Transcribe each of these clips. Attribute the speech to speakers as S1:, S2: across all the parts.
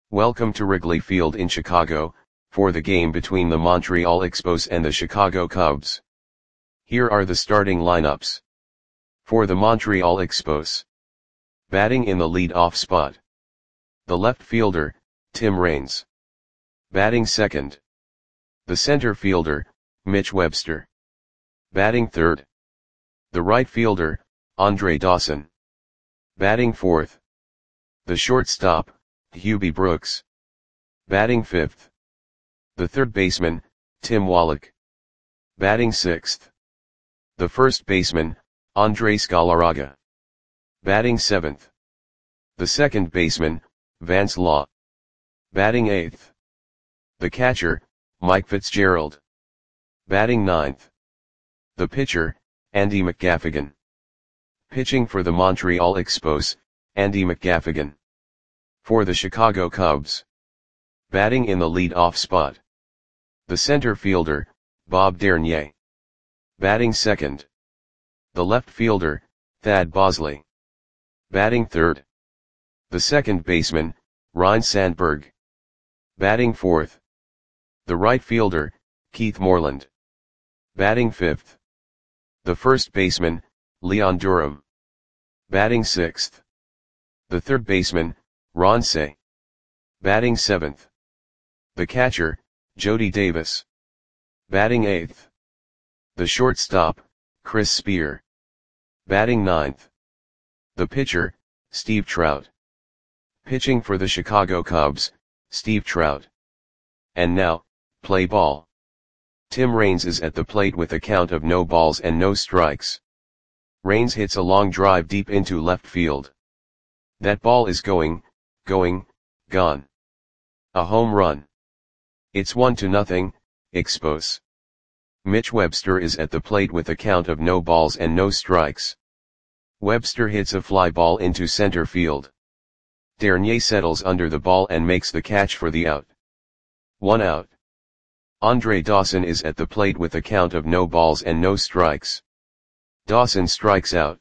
S1: Welcome to Wrigley Field in Chicago, for the game between the Montreal Expos and the Chicago Cubs. Here are the starting lineups. For the Montreal Expos. Batting in the lead-off spot. The left fielder, Tim Raines. Batting second. The center fielder, Mitch Webster. Batting third. The right fielder, Andre Dawson. Batting fourth. The shortstop, Hubie Brooks. Batting fifth. The third baseman, Tim Wallach. Batting sixth. The first baseman, Andres Galarraga. Batting seventh. The second baseman, Vance Law. Batting eighth. The catcher, Mike Fitzgerald. Batting ninth. The pitcher, Andy McGaffigan. Pitching for the Montreal Expos, Andy McGaffigan. For the Chicago Cubs. Batting in the lead-off spot. The center fielder, Bob Dernier. Batting second. The left fielder, Thad Bosley. Batting third. The second baseman, Ryne Sandberg. Batting fourth. The right fielder, Keith Moreland. Batting fifth. The first baseman, Leon Durham. Batting sixth. The third baseman, Ron Cey. Batting seventh. The catcher, Jody Davis. Batting eighth. The shortstop, Chris Spear. Batting ninth. The pitcher, Steve Trout. Pitching for the Chicago Cubs, Steve Trout. And now, play ball. Tim Raines is at the plate with a count of no balls and no strikes. Raines hits a long drive deep into left field. That ball is going, gone. A home run. It's 1-0, Expos. Mitch Webster is at the plate with a count of no balls and no strikes. Webster hits a fly ball into center field. Dernier settles under the ball and makes the catch for the out. 1 out. Andre Dawson is at the plate with a count of no balls and no strikes. Dawson strikes out.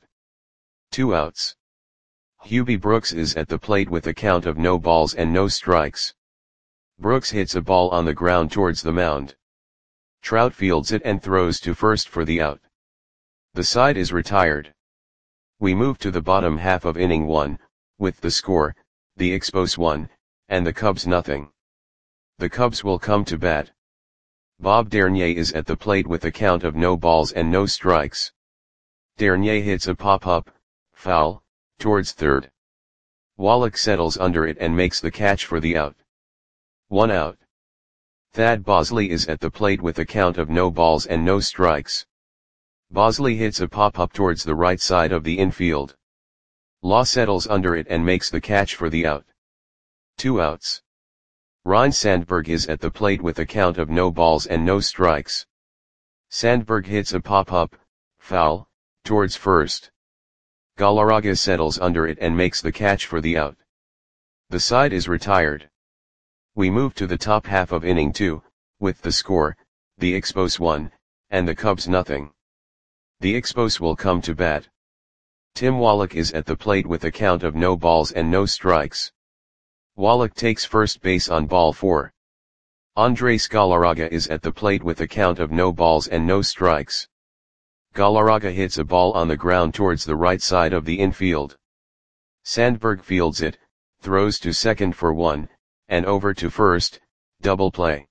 S1: 2 outs. Hubie Brooks is at the plate with a count of no balls and no strikes. Brooks hits a ball on the ground towards the mound. Trout fields it and throws to first for the out. The side is retired. We move to the bottom half of inning 1, with the score, the Expos 1, and the Cubs nothing. The Cubs will come to bat. Bob Dernier is at the plate with a count of no balls and no strikes. Dernier hits a pop-up, foul, towards third. Wallach settles under it and makes the catch for the out. 1 out. Thad Bosley is at the plate with a count of no balls and no strikes. Bosley hits a pop-up towards the right side of the infield. Law settles under it and makes the catch for the out. 2 outs. Ryne Sandberg is at the plate with a count of no balls and no strikes. Sandberg hits a pop-up, foul, towards first. Galarraga settles under it and makes the catch for the out. The side is retired. We move to the top half of inning 2, with the score, the Expos 1, and the Cubs nothing. The Expos will come to bat. Tim Wallach is at the plate with a count of no balls and no strikes. Wallach takes first base on ball 4. Andres Galarraga is at the plate with a count of no balls and no strikes. Galarraga hits a ball on the ground towards the right side of the infield. Sandberg fields it, throws to second for 1, and over to first, double play.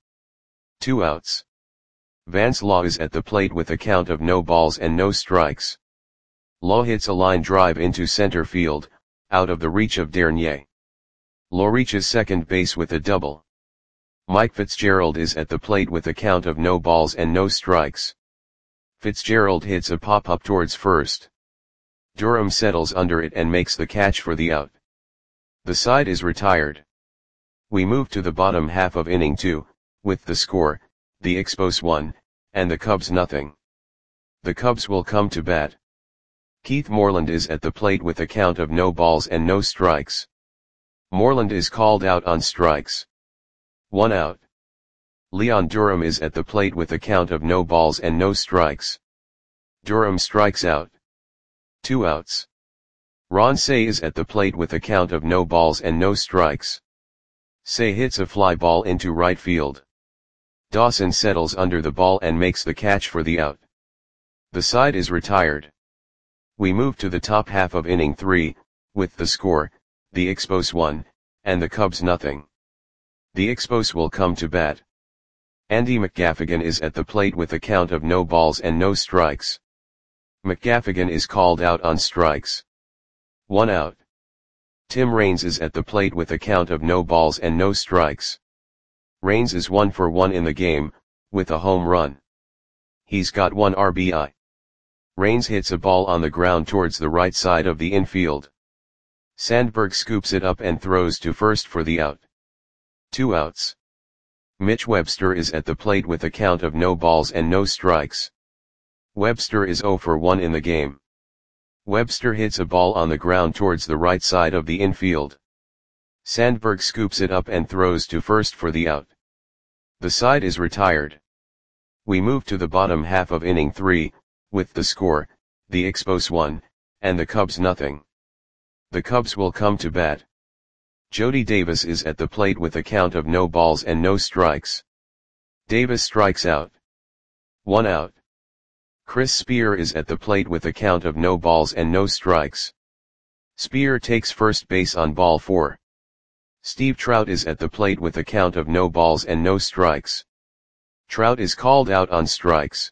S1: 2 outs. Vance Law is at the plate with a count of no balls and no strikes. Law hits a line drive into center field, out of the reach of Dernier. Law reaches second base with a double. Mike Fitzgerald is at the plate with a count of no balls and no strikes. Fitzgerald hits a pop-up towards first. Durham settles under it and makes the catch for the out. The side is retired. We move to the bottom half of inning 2, with the score, the Expos 1, and the Cubs nothing. The Cubs will come to bat. Keith Moreland is at the plate with a count of no balls and no strikes. Moreland is called out on strikes. 1 out. Leon Durham is at the plate with a count of no balls and no strikes. Durham strikes out. 2 outs. Ron Cey is at the plate with a count of no balls and no strikes. Say hits a fly ball into right field. Dawson settles under the ball and makes the catch for the out. The side is retired. We move to the top half of inning 3, with the score, the Expos 1, and the Cubs nothing. The Expos will come to bat. Andy McGaffigan is at the plate with a count of no balls and no strikes. McGaffigan is called out on strikes. 1 out. Tim Raines is at the plate with a count of no balls and no strikes. Raines is 1 for 1 in the game, with a home run. He's got 1 RBI. Raines hits a ball on the ground towards the right side of the infield. Sandberg scoops it up and throws to first for the out. 2 outs. Mitch Webster is at the plate with a count of no balls and no strikes. Webster is 0 for 1 in the game. Webster hits a ball on the ground towards the right side of the infield. Sandberg scoops it up and throws to first for the out. The side is retired. We move to the bottom half of inning 3, with the score, the Expos 1, and the Cubs nothing. The Cubs will come to bat. Jody Davis is at the plate with a count of no balls and no strikes. Davis strikes out. 1 out. Chris Spear is at the plate with a count of no balls and no strikes. Spear takes first base on ball 4. Steve Trout is at the plate with a count of no balls and no strikes. Trout is called out on strikes.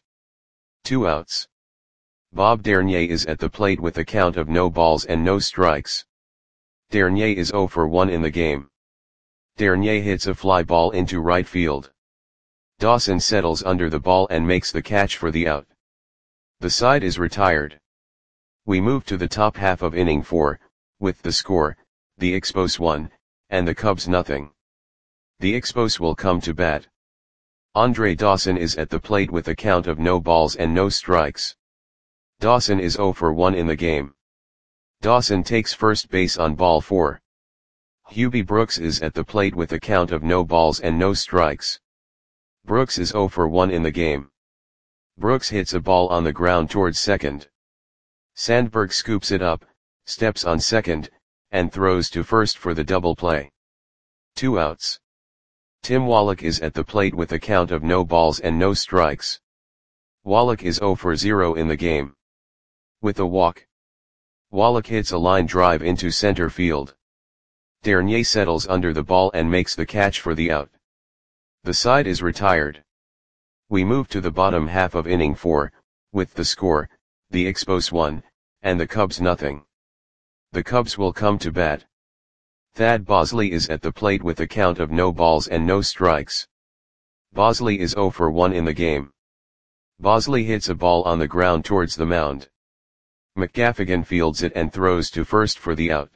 S1: 2 outs. Bob Dernier is at the plate with a count of no balls and no strikes. Dernier is 0 for 1 in the game. Dernier hits a fly ball into right field. Dawson settles under the ball and makes the catch for the out. The side is retired. We move to the top half of inning 4, with the score, the Expos 1, and the Cubs nothing. The Expos will come to bat. Andre Dawson is at the plate with a count of no balls and no strikes. Dawson is 0 for 1 in the game. Dawson takes first base on ball 4. Hubie Brooks is at the plate with a count of no balls and no strikes. Brooks is 0 for 1 in the game. Brooks hits a ball on the ground towards second. Sandberg scoops it up, steps on second, and throws to first for the double play. 2 outs. Tim Wallach is at the plate with a count of no balls and no strikes. Wallach is 0 for 0 in the game. With a walk, Wallach hits a line drive into center field. Dernier settles under the ball and makes the catch for the out. The side is retired. We move to the bottom half of inning 4, with the score, the Expos 1, and the Cubs nothing. The Cubs will come to bat. Thad Bosley is at the plate with a count of no balls and no strikes. Bosley is 0 for 1 in the game. Bosley hits a ball on the ground towards the mound. McGaffigan fields it and throws to first for the out.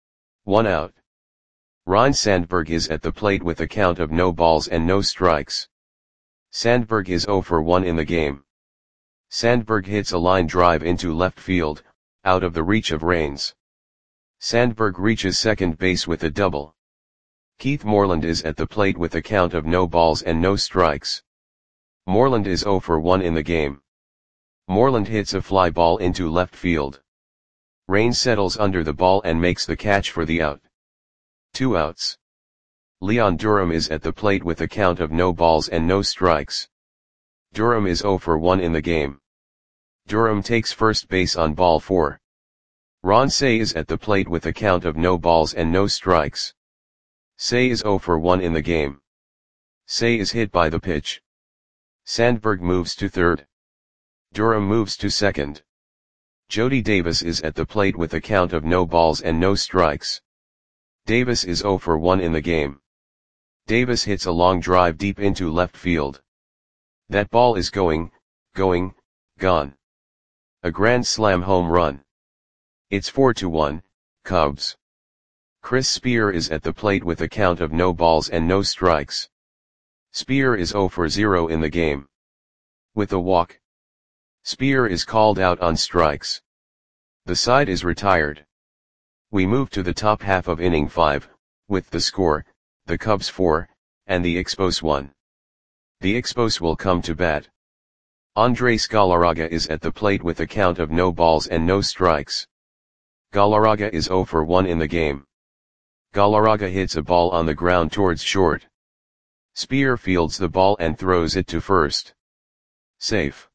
S1: 1 out. Ryne Sandberg is at the plate with a count of no balls and no strikes. Sandberg is 0 for 1 in the game. Sandberg hits a line drive into left field, out of the reach of Raines. Sandberg reaches second base with a double. Keith Moreland is at the plate with a count of no balls and no strikes. Moreland is 0 for 1 in the game. Moreland hits a fly ball into left field. Raines settles under the ball and makes the catch for the out. 2 outs. Leon Durham is at the plate with a count of no balls and no strikes. Durham is 0 for 1 in the game. Durham takes first base on ball 4. Ron Cey is at the plate with a count of no balls and no strikes. Cey is 0 for 1 in the game. Cey is hit by the pitch. Sandberg moves to third. Durham moves to second. Jody Davis is at the plate with a count of no balls and no strikes. Davis is 0 for 1 in the game. Davis hits a long drive deep into left field. That ball is gone. A grand slam home run. It's 4-1, Cubs. Chris Spear is at the plate with a count of no balls and no strikes. Spear is 0 for 0 in the game. With a walk, Spear is called out on strikes. The side is retired. We move to the top half of inning 5, with the score, the Cubs 4, and the Expos 1. The Expos will come to bat. Andres Galarraga is at the plate with a count of no balls and no strikes. Galarraga is 0 for 1 in the game. Galarraga hits a ball on the ground towards short. Spear fields the ball and throws it to first. Safe.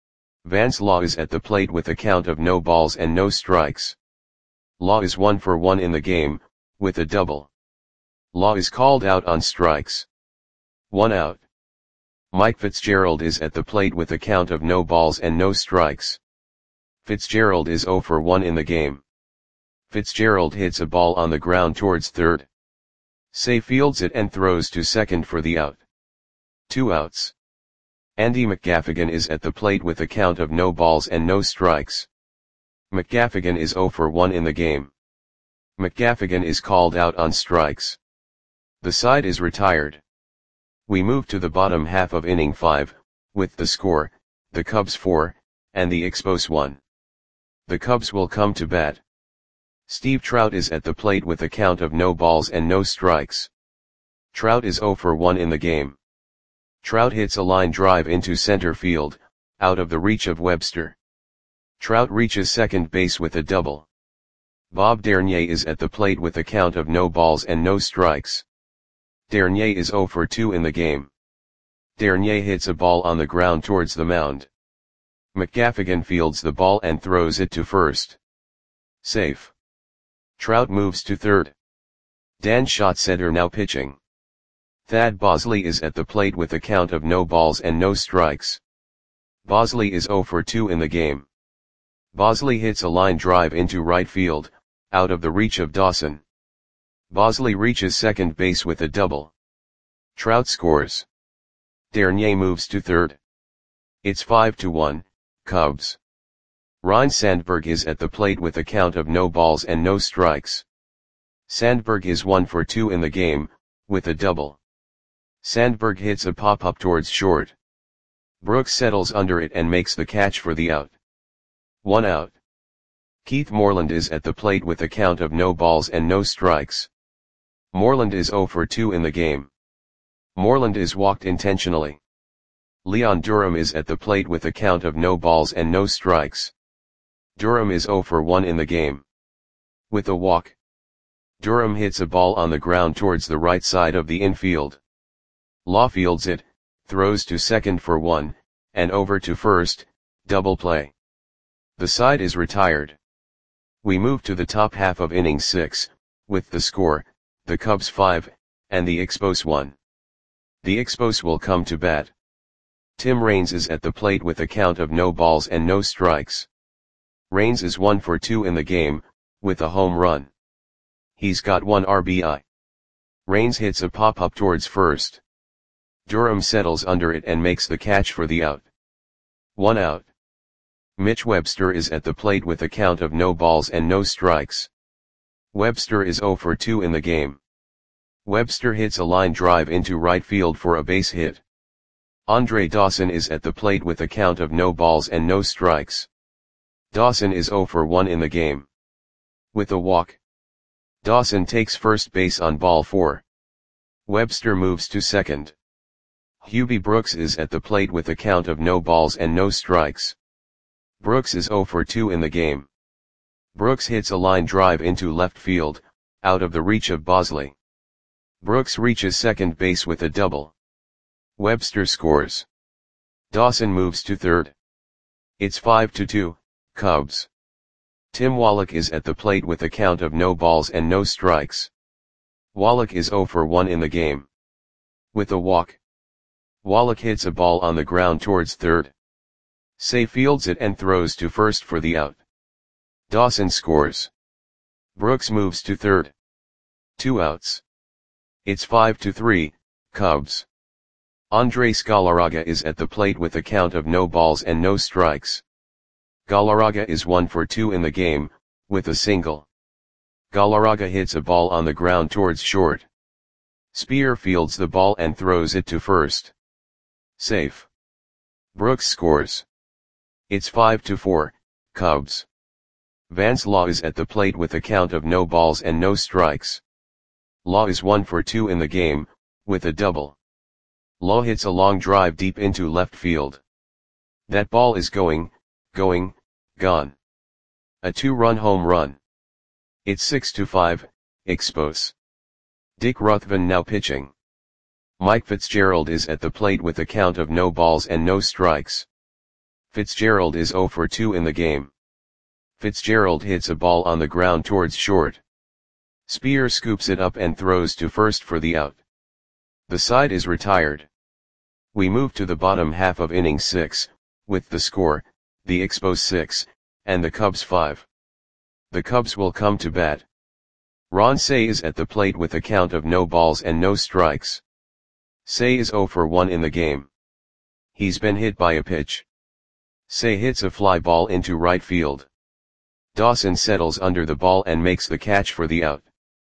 S1: Vance Law is at the plate with a count of no balls and no strikes. Law is 1 for 1 in the game, with a double. Law is called out on strikes. 1 out. Mike Fitzgerald is at the plate with a count of no balls and no strikes. Fitzgerald is 0 for 1 in the game. Fitzgerald hits a ball on the ground towards third. Say fields it and throws to second for the out. 2 outs. Andy McGaffigan is at the plate with a count of no balls and no strikes. McGaffigan is 0 for 1 in the game. McGaffigan is called out on strikes. The side is retired. We move to the bottom half of inning 5, with the score, the Cubs 4, and the Expos 1. The Cubs will come to bat. Steve Trout is at the plate with a count of no balls and no strikes. Trout is 0 for 1 in the game. Trout hits a line drive into center field, out of the reach of Webster. Trout reaches second base with a double. Bob Dernier is at the plate with a count of no balls and no strikes. Dernier is 0 for 2 in the game. Dernier hits a ball on the ground towards the mound. McGaffigan fields the ball and throws it to first. Safe. Trout moves to third. Dan Schatzeder now pitching. Thad Bosley is at the plate with a count of no balls and no strikes. Bosley is 0 for 2 in the game. Bosley hits a line drive into right field, out of the reach of Dawson. Bosley reaches second base with a double. Trout scores. Dernier moves to third. It's 5-1, Cubs. Ryne Sandberg is at the plate with a count of no balls and no strikes. Sandberg is 1 for 2 in the game, with a double. Sandberg hits a pop-up towards short. Brooks settles under it and makes the catch for the out. 1 out. Keith Moreland is at the plate with a count of no balls and no strikes. Moreland is 0 for 2 in the game. Moreland is walked intentionally. Leon Durham is at the plate with a count of no balls and no strikes. Durham is 0 for 1 in the game. With a walk. Durham hits a ball on the ground towards the right side of the infield. Law fields it, throws to second for 1, and over to first, double play. The side is retired. We move to the top half of inning 6, with the score, the Cubs 5, and the Expos 1. The Expos will come to bat. Tim Raines is at the plate with a count of no balls and no strikes. Raines is 1 for 2 in the game, with a home run. He's got 1 RBI. Raines hits a pop-up towards first. Durham settles under it and makes the catch for the out. 1 out. Mitch Webster is at the plate with a count of no balls and no strikes. Webster is 0 for 2 in the game. Webster hits a line drive into right field for a base hit. Andre Dawson is at the plate with a count of no balls and no strikes. Dawson is 0 for 1 in the game. With a walk. Dawson takes first base on ball 4. Webster moves to second. Hubie Brooks is at the plate with a count of no balls and no strikes. Brooks is 0 for 2 in the game. Brooks hits a line drive into left field, out of the reach of Bosley. Brooks reaches second base with a double. Webster scores. Dawson moves to third. It's 5-2, Cubs. Tim Wallach is at the plate with a count of no balls and no strikes. Wallach is 0 for 1 in the game. With a walk. Wallach hits a ball on the ground towards third. Say fields it and throws to first for the out. Dawson scores. Brooks moves to third. 2 outs. It's 5-3, Cubs. Andres Galarraga is at the plate with a count of no balls and no strikes. Galarraga is 1 for 2 in the game, with a single. Galarraga hits a ball on the ground towards short. Spear fields the ball and throws it to first. Safe. Brooks scores. It's 5-4, Cubs. Vance Law is at the plate with a count of no balls and no strikes. Law is 1 for 2 in the game, with a double. Law hits a long drive deep into left field. That ball is going, gone. A 2-run home run. It's 6-5, Expos. Dick Ruthven now pitching. Mike Fitzgerald is at the plate with a count of no balls and no strikes. Fitzgerald is 0 for 2 in the game. Fitzgerald hits a ball on the ground towards short. Spear scoops it up and throws to first for the out. The side is retired. We move to the bottom half of inning 6, with the score, the Expos 6, and the Cubs 5. The Cubs will come to bat. Ron Cey is at the plate with a count of no balls and no strikes. Cey is 0 for 1 in the game. He's been hit by a pitch. Cey hits a fly ball into right field. Dawson settles under the ball and makes the catch for the out.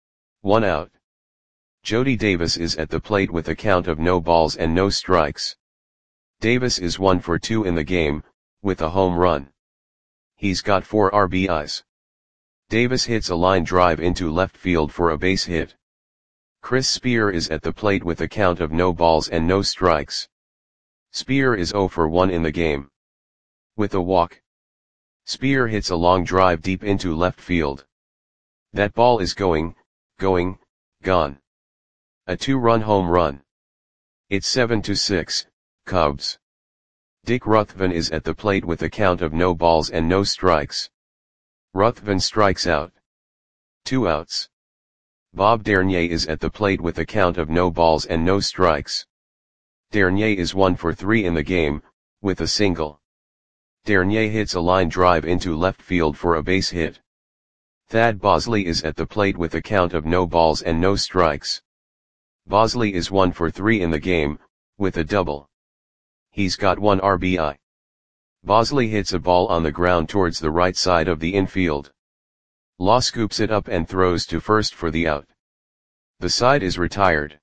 S1: 1 out. Jody Davis is at the plate with a count of no balls and no strikes. Davis is 1 for 2 in the game, with a home run. He's got 4 RBIs. Davis hits a line drive into left field for a base hit. Chris Spear is at the plate with a count of no balls and no strikes. Spear is 0 for 1 in the game. With a walk. Spear hits a long drive deep into left field. That ball is going, gone. A 2-run home run. It's 7-6, Cubs. Dick Ruthven is at the plate with a count of no balls and no strikes. Ruthven strikes out. 2 outs. Bob Dernier is at the plate with a count of no balls and no strikes. Dernier is 1 for 3 in the game, with a single. Dernier hits a line drive into left field for a base hit. Thad Bosley is at the plate with a count of no balls and no strikes. Bosley is 1 for 3 in the game, with a double. He's got 1 RBI. Bosley hits a ball on the ground towards the right side of the infield. Law scoops it up and throws to first for the out. The side is retired.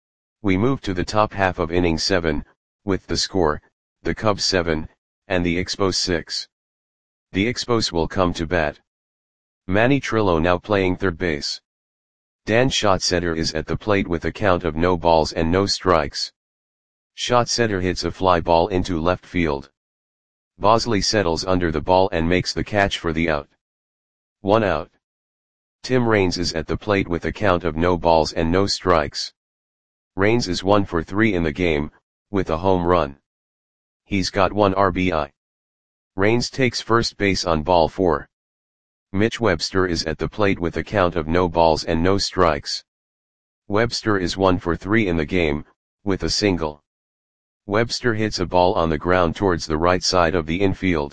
S1: We move to the top half of inning 7, with the score, the Cubs 7, and the Expos 6. The Expos will come to bat. Manny Trillo now playing third base. Dan Schatzeder is at the plate with a count of no balls and no strikes. Schatzeder hits a fly ball into left field. Bosley settles under the ball and makes the catch for the out. 1 out. Tim Raines is at the plate with a count of no balls and no strikes. Raines is 1 for 3 in the game, with a home run. He's got 1 RBI. Raines takes first base on ball 4. Mitch Webster is at the plate with a count of no balls and no strikes. Webster is 1 for 3 in the game, with a single. Webster hits a ball on the ground towards the right side of the infield.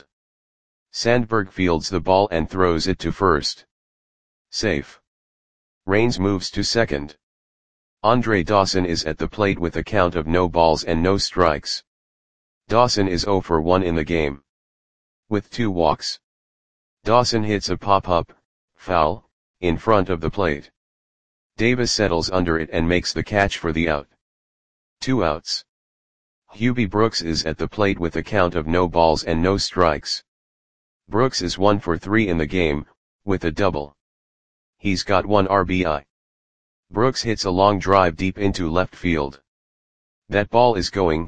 S1: Sandberg fields the ball and throws it to first. Safe. Raines moves to second. Andre Dawson is at the plate with a count of no balls and no strikes. Dawson is 0 for 1 in the game. With 2 walks. Dawson hits a pop-up, foul, in front of the plate. Davis settles under it and makes the catch for the out. 2 outs. Hubie Brooks is at the plate with a count of no balls and no strikes. Brooks is 1 for 3 in the game, with a double. He's got 1 RBI. Brooks hits a long drive deep into left field. That ball is going,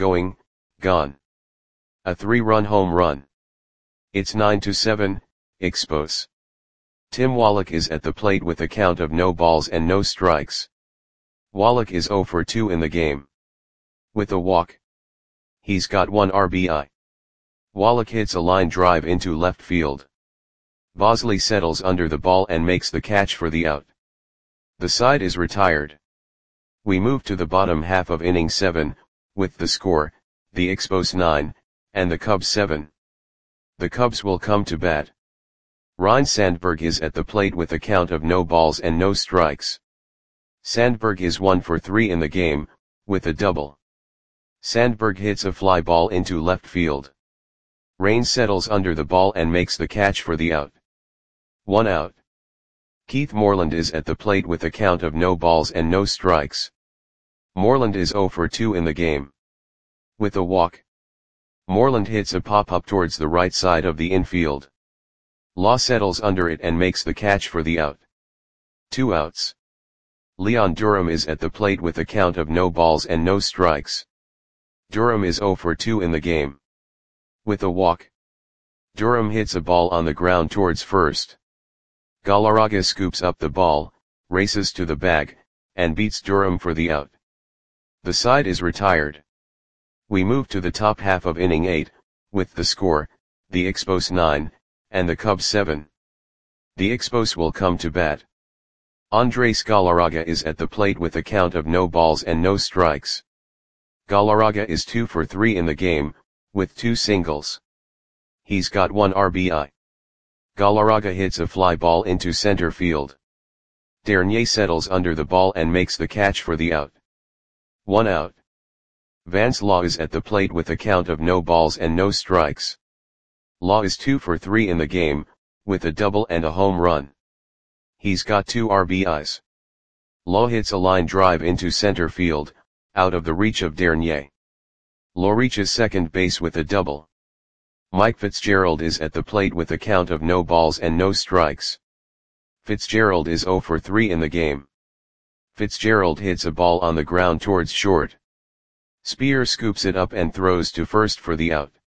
S1: gone. A 3-run home run. It's 9-7, Expos. Tim Wallach is at the plate with a count of no balls and no strikes. Wallach is 0 for 2 in the game. With a walk. He's got 1 RBI. Wallach hits a line drive into left field. Bosley settles under the ball and makes the catch for the out. The side is retired. We move to the bottom half of inning 7, with the score, the Expos 9, and the Cubs 7. The Cubs will come to bat. Ryne Sandberg is at the plate with a count of no balls and no strikes. Sandberg is 1 for 3 in the game, with a double. Sandberg hits a fly ball into left field. Raines settles under the ball and makes the catch for the out. 1 out. Keith Moreland is at the plate with a count of no balls and no strikes. Moreland is 0 for 2 in the game. With a walk. Moreland hits a pop-up towards the right side of the infield. Law settles under it and makes the catch for the out. 2 outs. Leon Durham is at the plate with a count of no balls and no strikes. Durham is 0 for 2 in the game. With a walk. Durham hits a ball on the ground towards first. Galarraga scoops up the ball, races to the bag, and beats Durham for the out. The side is retired. We move to the top half of inning 8, with the score, the Expos 9, and the Cubs 7. The Expos will come to bat. Andres Galarraga is at the plate with a count of no balls and no strikes. Galarraga is 2 for 3 in the game, with 2 singles. He's got 1 RBI. Galarraga hits a fly ball into center field. Dernier settles under the ball and makes the catch for the out. 1 out. Vance Law is at the plate with a count of no balls and no strikes. Law is 2 for 3 in the game, with a double and a home run. He's got 2 RBIs. Law hits a line drive into center field, out of the reach of Dernier. Law reaches second base with a double. Mike Fitzgerald is at the plate with a count of no balls and no strikes. Fitzgerald is 0 for 3 in the game. Fitzgerald hits a ball on the ground towards short. Spear scoops it up and throws to first for the out.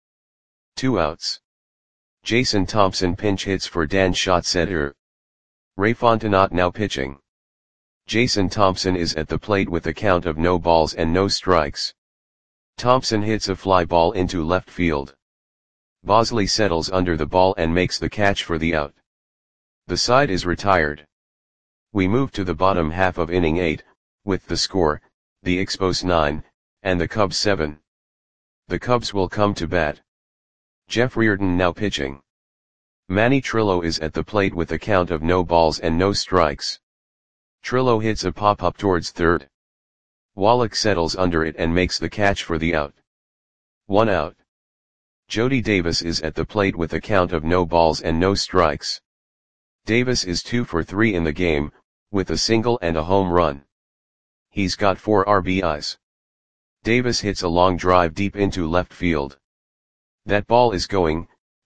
S1: 2 outs. Jason Thompson pinch hits for Dan Schatzeder. Ray Fontenot now pitching. Jason Thompson is at the plate with a count of no balls and no strikes. Thompson hits a fly ball into left field. Bosley settles under the ball and makes the catch for the out. The side is retired. We move to the bottom half of inning 8, with the score, the Expos 9, and the Cubs 7. The Cubs will come to bat. Jeff Reardon now pitching. Manny Trillo is at the plate with a count of no balls and no strikes. Trillo hits a pop-up towards third. Wallach settles under it and makes the catch for the out. 1 out. Jody Davis is at the plate with a count of no balls and no strikes. Davis is 2 for 3 in the game, with a single and a home run. He's got 4 RBIs. Davis hits a long drive deep into left field. That ball is going,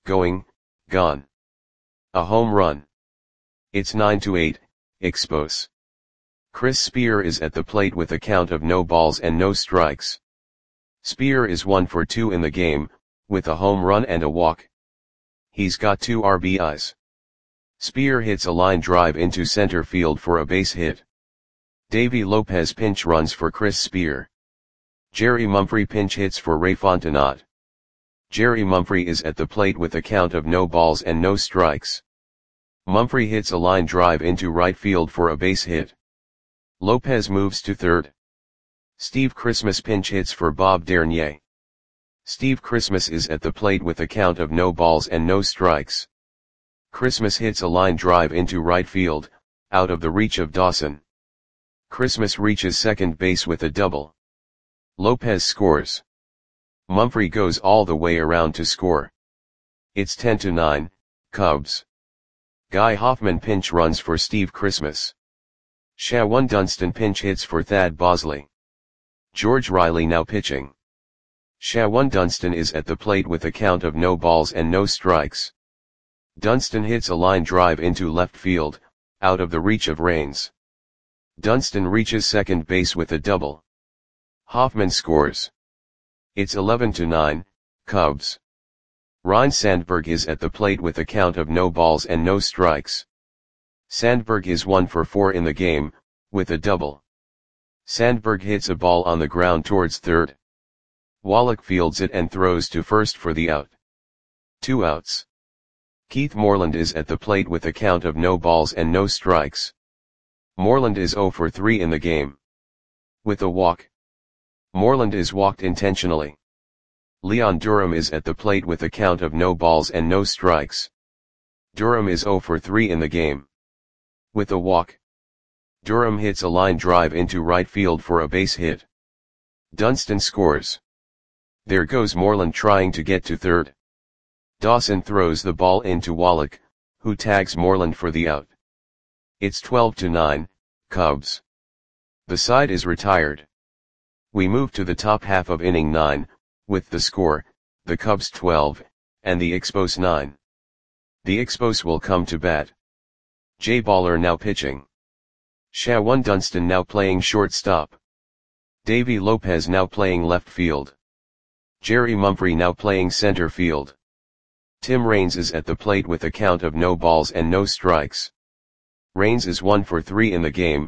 S1: gone. A home run. It's 9-8, Expos. Chris Spear is at the plate with a count of no balls and no strikes. Spear is 1 for 2 in the game, with a home run and a walk. He's got 2 RBIs. Spear hits a line drive into center field for a base hit. Davey Lopez pinch runs for Chris Spear. Jerry Mumphrey pinch hits for Ray Fontenot. Jerry Mumphrey is at the plate with a count of no balls and no strikes. Mumphrey hits a line drive into right field for a base hit. Lopez moves to third. Steve Christmas pinch hits for Bob Dernier. Steve Christmas is at the plate with a count of no balls and no strikes. Christmas hits a line drive into right field, out of the reach of Dawson. Christmas reaches second base with a double. Lopez scores. Mumphrey goes all the way around to score. It's 10-9, Cubs. Guy Hoffman pinch runs for Steve Christmas. Shawan Dunston pinch hits for Thad Bosley. George Riley now pitching. Shawan Dunston is at the plate with a count of no balls and no strikes. Dunston hits a line drive into left field, out of the reach of Raines. Dunston reaches second base with a double. Hoffman scores. It's 11-9, Cubs. Ryne Sandberg is at the plate with a count of no balls and no strikes. Sandberg is 1 for 4 in the game, with a double. Sandberg hits a ball on the ground towards third. Wallach fields it and throws to first for the out. 2 outs. Keith Moreland is at the plate with a count of no balls and no strikes. Moreland is 0 for 3 in the game. With a walk. Moreland is walked intentionally. Leon Durham is at the plate with a count of no balls and no strikes. Durham is 0 for 3 in the game. With a walk. Durham hits a line drive into right field for a base hit. Dunston scores. There goes Moreland trying to get to third. Dawson throws the ball into Wallach, who tags Moreland for the out. It's 12-9, Cubs. The side is retired. We move to the top half of inning 9, with the score, the Cubs 12, and the Expos 9. The Expos will come to bat. Jay Baller now pitching. Shawan Dunston now playing shortstop. Davey Lopez now playing left field. Jerry Mumphrey now playing center field. Tim Raines is at the plate with a count of no balls and no strikes. Raines is 1 for 3 in the game,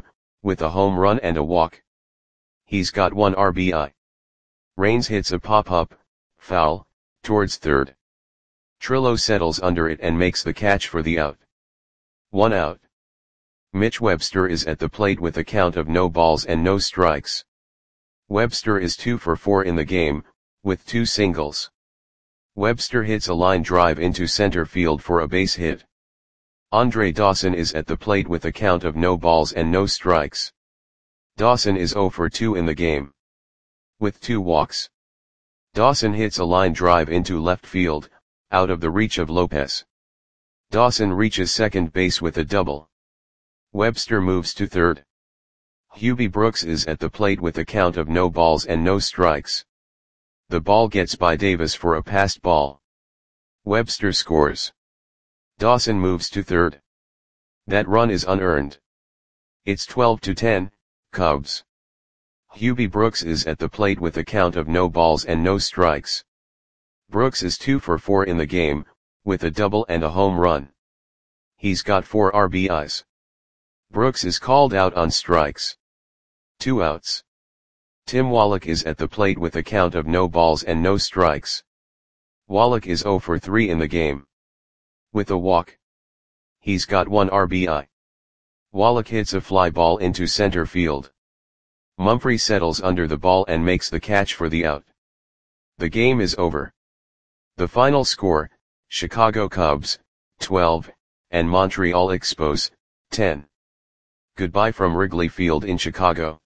S1: with a home run and a walk. He's got 1 RBI. Raines hits a pop-up, foul, towards third. Trillo settles under it and makes the catch for the out. 1 out. Mitch Webster is at the plate with a count of no balls and no strikes. Webster is 2 for 4 in the game, with 2 singles. Webster hits a line drive into center field for a base hit. Andre Dawson is at the plate with a count of no balls and no strikes. Dawson is 0 for 2 in the game, with 2 walks. Dawson hits a line drive into left field, out of the reach of Lopez. Dawson reaches second base with a double. Webster moves to third. Hubie Brooks is at the plate with a count of no balls and no strikes. The ball gets by Davis for a passed ball. Webster scores. Dawson moves to third. That run is unearned. It's 12-10, Cubs. Hubie Brooks is at the plate with a count of no balls and no strikes. Brooks is 2 for 4 in the game, with a double and a home run. He's got 4 RBIs. Brooks is called out on strikes. 2 outs. Tim Wallach is at the plate with a count of no balls and no strikes. Wallach is 0 for 3 in the game, with a walk. He's got 1 RBI. Wallach hits a fly ball into center field. Mumphrey settles under the ball and makes the catch for the out. The game is over. The final score, Chicago Cubs, 12, and Montreal Expos, 10. Goodbye from Wrigley Field in Chicago.